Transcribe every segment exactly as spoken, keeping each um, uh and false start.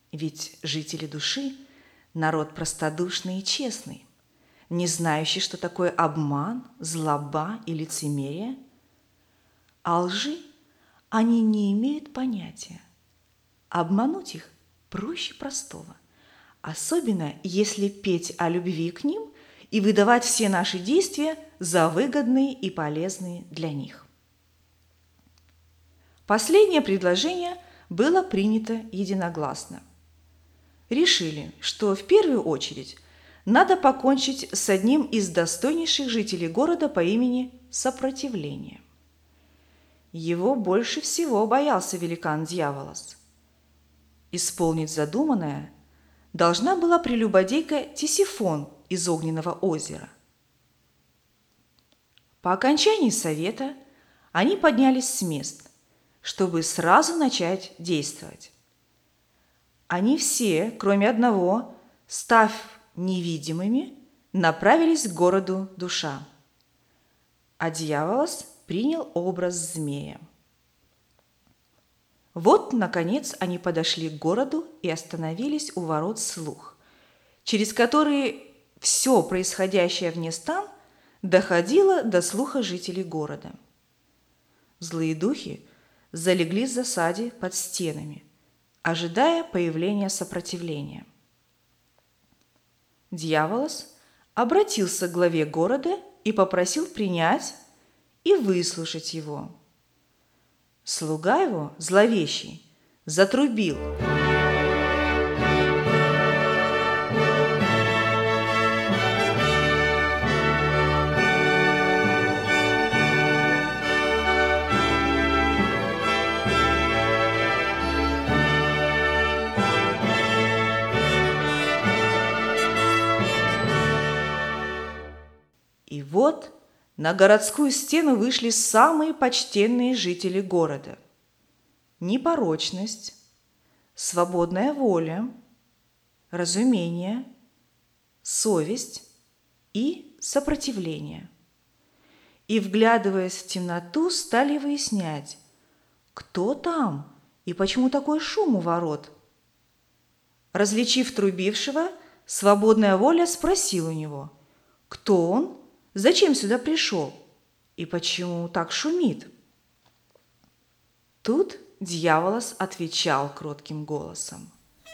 Ведь жители души – народ простодушный и честный, не знающий, что такое обман, злоба и лицемерие. О лжи они не имеют понятия. Обмануть их проще простого, особенно если петь о любви к ним и выдавать все наши действия за выгодные и полезные для них. Последнее предложение было принято единогласно. Решили, что в первую очередь надо покончить с одним из достойнейших жителей города по имени Сопротивление. Его больше всего боялся великан Дьяволос. Исполнить задуманное должна была прелюбодейка Тисифон из Огненного озера. По окончании совета они поднялись с мест, чтобы сразу начать действовать. Они все, кроме одного, став невидимыми, направились к городу Душа. А Дьяволос принял образ змея. Вот, наконец, они подошли к городу и остановились у ворот Слух, через которые все происходящее вне стан доходило до слуха жителей города. Злые духи залегли в засаде под стенами, ожидая появления сопротивления. Дьяволос обратился к главе города и попросил принять и выслушать его. Слуга его, зловещий, затрубил. И вот на городскую стену вышли самые почтенные жители города. Непорочность, свободная воля, разумение, совесть и сопротивление. И, вглядываясь в темноту, стали выяснять, кто там и почему такой шум у ворот. Различив трубившего, свободная воля спросила у него, кто он, зачем сюда пришел и почему так шумит. Тут Дьяволос отвечал кротким голосом: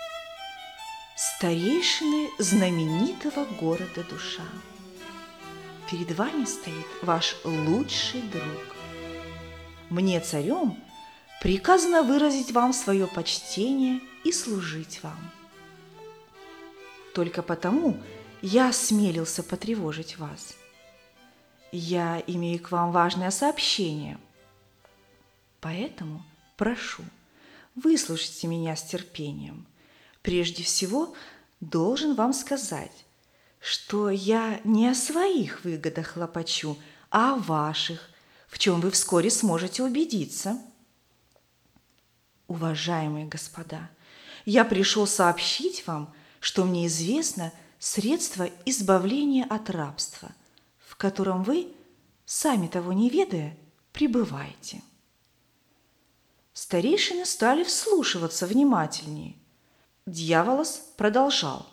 «Старейшины знаменитого города Душа, перед вами стоит ваш лучший друг. Мне, царем, приказано выразить вам свое почтение и служить вам. Только потому я осмелился потревожить вас. Я имею к вам важное сообщение, поэтому прошу, выслушайте меня с терпением. Прежде всего, должен вам сказать, что я не о своих выгодах хлопочу, а о ваших, в чем вы вскоре сможете убедиться. Уважаемые господа, я пришел сообщить вам, что мне известно средство избавления от рабства, в котором вы, сами того не ведая, пребываете». Старейшины стали вслушиваться внимательнее. Дьяволос продолжал: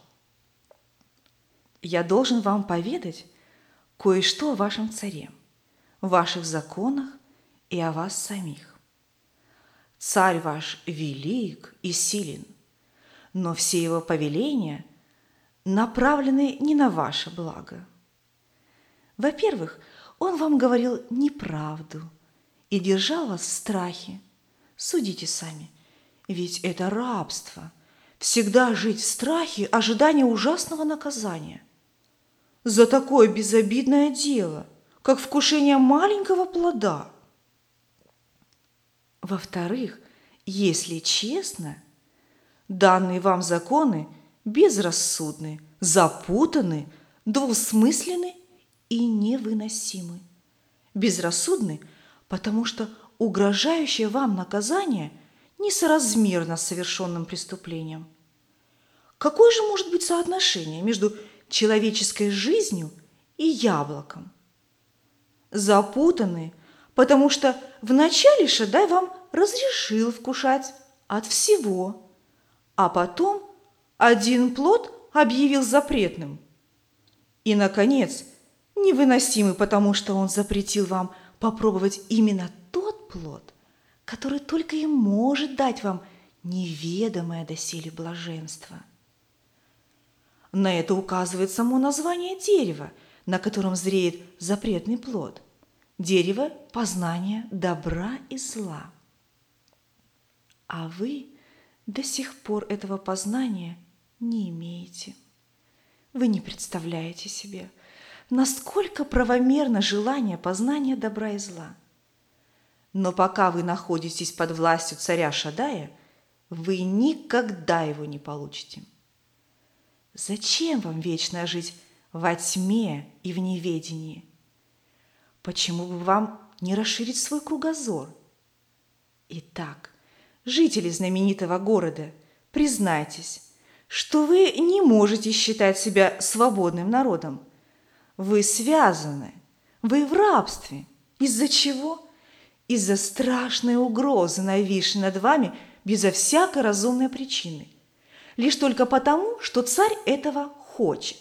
«Я должен вам поведать кое-что о вашем царе, ваших законах и о вас самих. Царь ваш велик и силен, но все его повеления направлены не на ваше благо. Во-первых, он вам говорил неправду и держал вас в страхе. Судите сами, ведь это рабство – всегда жить в страхе ожидания ужасного наказания за такое безобидное дело, как вкушение маленького плода. Во-вторых, если честно, данные вам законы безрассудны, запутаны, двусмысленны и невыносимы. Безрассудны, потому что угрожающее вам наказание несоразмерно с совершенным преступлением. Какое же может быть соотношение между человеческой жизнью и яблоком? Запутаны, потому что вначале Шадай вам разрешил вкушать от всего, а потом один плод объявил запретным. И, наконец, невыносимый, потому что он запретил вам попробовать именно тот плод, который только и может дать вам неведомое доселе блаженство. На это указывает само название дерева, на котором зреет запретный плод. Дерево познания добра и зла. А вы до сих пор этого познания не имеете. Вы не представляете себе, насколько правомерно желание познания добра и зла. Но пока вы находитесь под властью царя Шаддая, вы никогда его не получите. Зачем вам вечно жить во тьме и в неведении? Почему бы вам не расширить свой кругозор? Итак, жители знаменитого города, признайтесь, что вы не можете считать себя свободным народом. Вы связаны, вы в рабстве. Из-за чего? Из-за страшной угрозы, нависшей над вами безо всякой разумной причины. Лишь только потому, что царь этого хочет.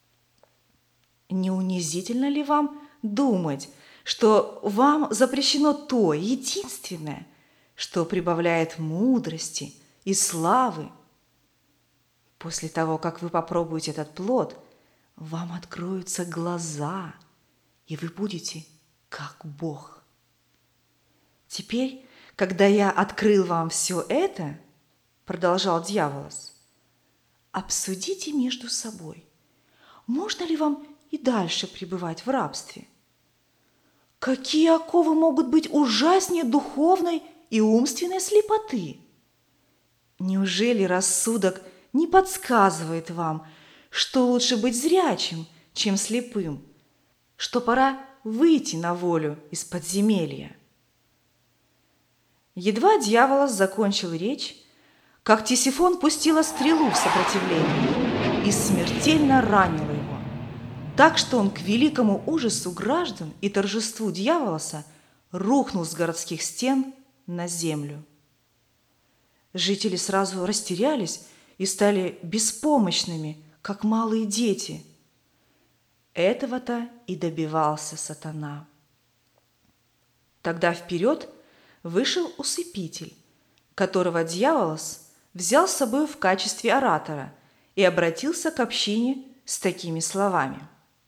Не унизительно ли вам думать, что вам запрещено то единственное, что прибавляет мудрости и славы? После того, как вы попробуете этот плод, вам откроются глаза, и вы будете как Бог. Теперь, когда я открыл вам все это, продолжал дьяволос, обсудите между собой, можно ли вам и дальше пребывать в рабстве. Какие оковы могут быть ужаснее духовной и умственной слепоты? Неужели рассудок не подсказывает вам, что лучше быть зрячим, чем слепым, что пора выйти на волю из подземелья? Едва дьяволос закончил речь, как Тисифон пустила стрелу в сопротивление и смертельно ранила его, так что он к великому ужасу граждан и торжеству дьяволоса рухнул с городских стен на землю. Жители сразу растерялись и стали беспомощными, как малые дети. Этого-то и добивался сатана. Тогда вперед вышел усыпитель, которого дьяволос взял с собой в качестве оратора и обратился к общине с такими словами.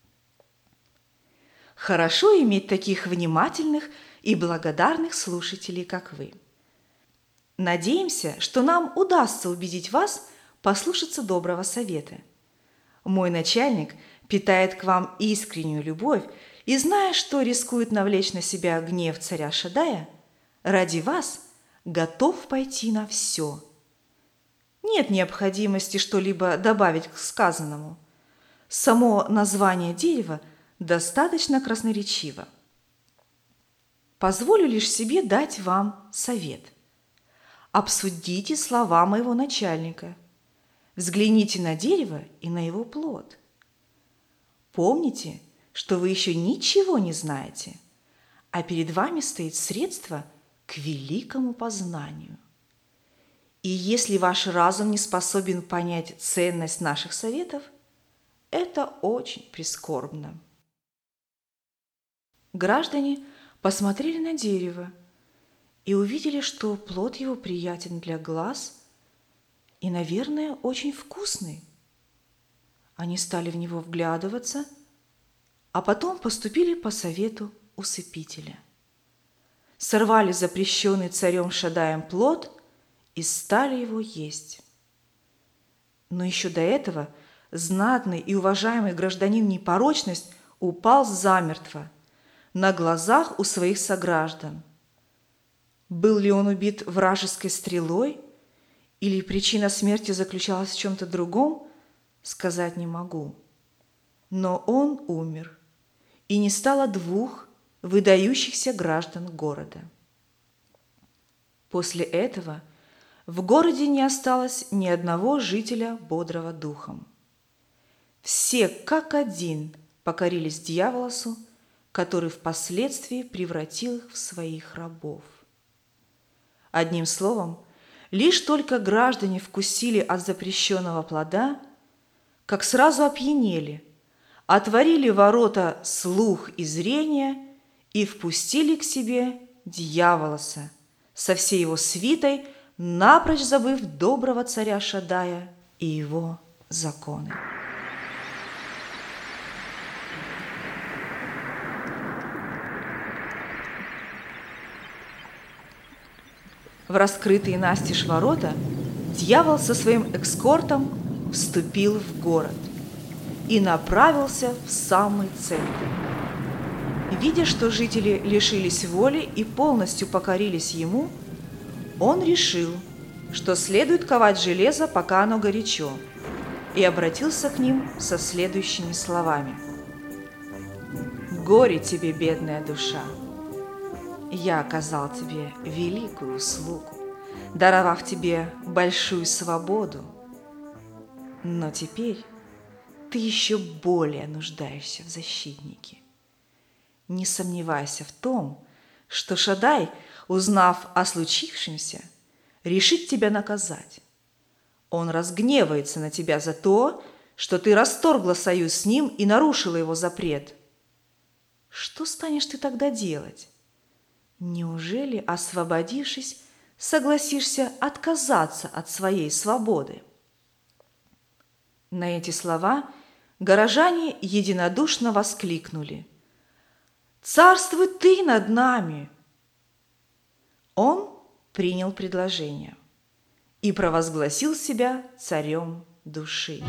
«Хорошо иметь таких внимательных и благодарных слушателей, как вы. Надеемся, что нам удастся убедить вас послушаться доброго совета. Мой начальник питает к вам искреннюю любовь и, зная, что рискует навлечь на себя гнев царя Шаддая, ради вас готов пойти на все. Нет необходимости что-либо добавить к сказанному. Само название дерева достаточно красноречиво. Позволю лишь себе дать вам совет. Обсудите слова моего начальника. Взгляните на дерево и на его плод. Помните, что вы еще ничего не знаете, а перед вами стоит средство к великому познанию. И если ваш разум не способен понять ценность наших советов, это очень прискорбно. Граждане посмотрели на дерево и увидели, что плод его приятен для глаз и, наверное, очень вкусный. Они стали в него вглядываться, а потом поступили по совету усыпителя. Сорвали запрещенный царем Шаддаем плод и стали его есть. Но еще до этого знатный и уважаемый гражданин Непорочность упал замертво на глазах у своих сограждан. Был ли он убит вражеской стрелой, или причина смерти заключалась в чем-то другом, сказать не могу. Но он умер, и не стало двух выдающихся граждан города. После этого в городе не осталось ни одного жителя бодрого духом. Все как один покорились дьяволосу, который впоследствии превратил их в своих рабов. Одним словом, Лишь только граждане вкусили от запрещенного плода, как сразу опьянели, отворили ворота слух и зрения и впустили к себе дьяволоса со всей его свитой, напрочь забыв доброго царя Шаддая и его законы. В раскрытые настежь ворота дьявол со своим эскортом вступил в город и направился в самый центр. Видя, что жители лишились воли и полностью покорились ему, он решил, что следует ковать железо, пока оно горячо, и обратился к ним со следующими словами. «Горе тебе, бедная душа! Я оказал тебе великую услугу, даровав тебе большую свободу, но теперь ты еще более нуждаешься в защитнике. Не сомневайся в том, что Шаддай, узнав о случившемся, решит тебя наказать. Он разгневается на тебя за то, что ты расторгла союз с ним и нарушила его запрет. Что станешь ты тогда делать? Неужели, освободившись, согласишься отказаться от своей свободы?» На эти слова горожане единодушно воскликнули: «Царствуй ты над нами!» Он принял предложение и провозгласил себя царем души.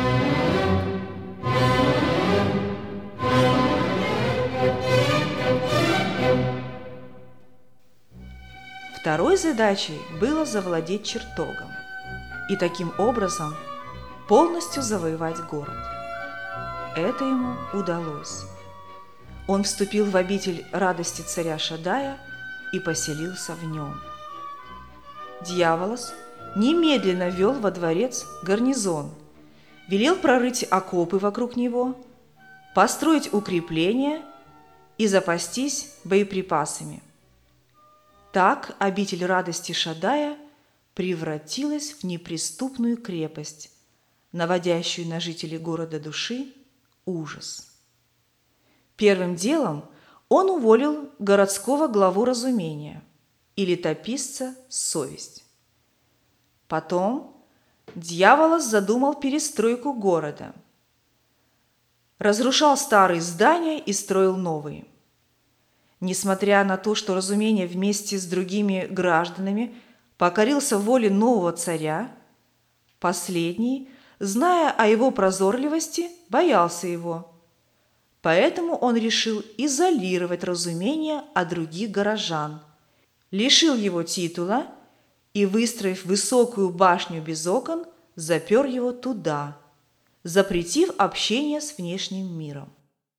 Второй задачей было завладеть чертогом и таким образом полностью завоевать город. Это ему удалось. Он вступил в обитель радости царя Шаддая и поселился в нем. Дьяволос немедленно ввел во дворец гарнизон, велел прорыть окопы вокруг него, построить укрепления и запастись боеприпасами. Так обитель радости Шаддая превратилась в неприступную крепость, наводящую на жителей города души ужас. Первым делом он уволил городского главу разумения и летописца совесть. Потом дьяволос задумал перестройку города, разрушал старые здания и строил новые. Несмотря на то, что разумение вместе с другими гражданами покорился воле нового царя, последний, зная о его прозорливости, боялся его. Поэтому он решил изолировать разумение от других горожан, лишил его титула и, выстроив высокую башню без окон, запер его туда, запретив общение с внешним миром.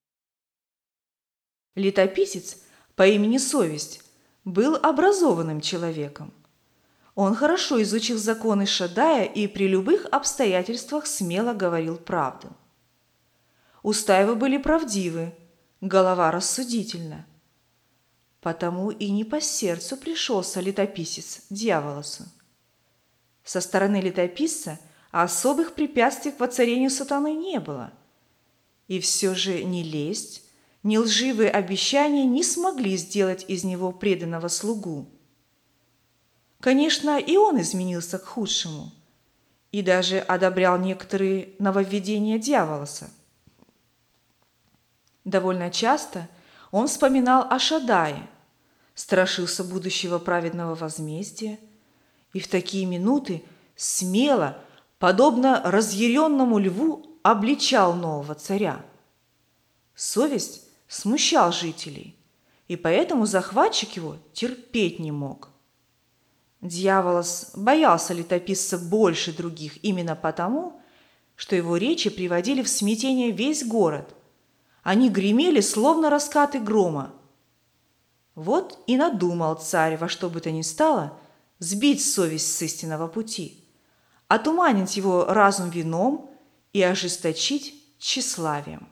Летописец по имени Совесть был образованным человеком. Он хорошо изучил законы Шаддая и при любых обстоятельствах смело говорил правду. Уста его были правдивы, голова рассудительна. Потому и не по сердцу пришелся летописец дьяволосу. Со стороны летописца особых препятствий к воцарению сатаны не было. И все же ни лесть, ни лживые обещания не смогли сделать из него преданного слугу. Конечно, и он изменился к худшему и даже одобрял некоторые нововведения дьяволоса. Довольно часто он вспоминал о Шаддае, страшился будущего праведного возмездия и в такие минуты смело, подобно разъяренному льву, обличал нового царя. Совесть смущал жителей, и поэтому захватчик его терпеть не мог. Дьяволос боялся летописца больше других именно потому, что его речи приводили в смятение весь город. Они гремели, словно раскаты грома. Вот и надумал царь во что бы то ни стало сбить совесть с истинного пути, отуманить его разум вином и ожесточить тщеславием.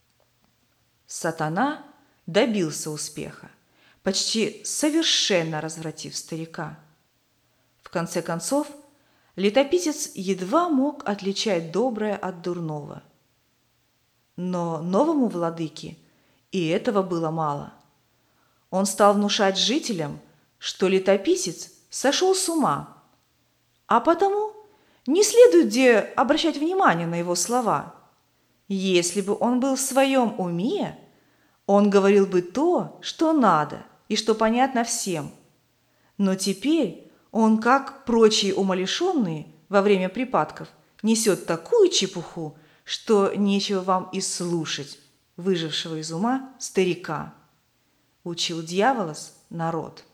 Сатана добился успеха, почти совершенно развратив старика. В В конце концов, летописец едва мог отличать доброе от дурного. Но новому владыке и этого было мало. Он стал внушать жителям, что летописец сошел с ума, а потому не следует где обращать внимание на его слова. Если бы он был в своем уме, он говорил бы то, что надо и что понятно всем. Но теперь он, как прочие умалишенные во время припадков, несет такую чепуху, что нечего вам и слушать выжившего из ума старика. Учил дьяволос народ.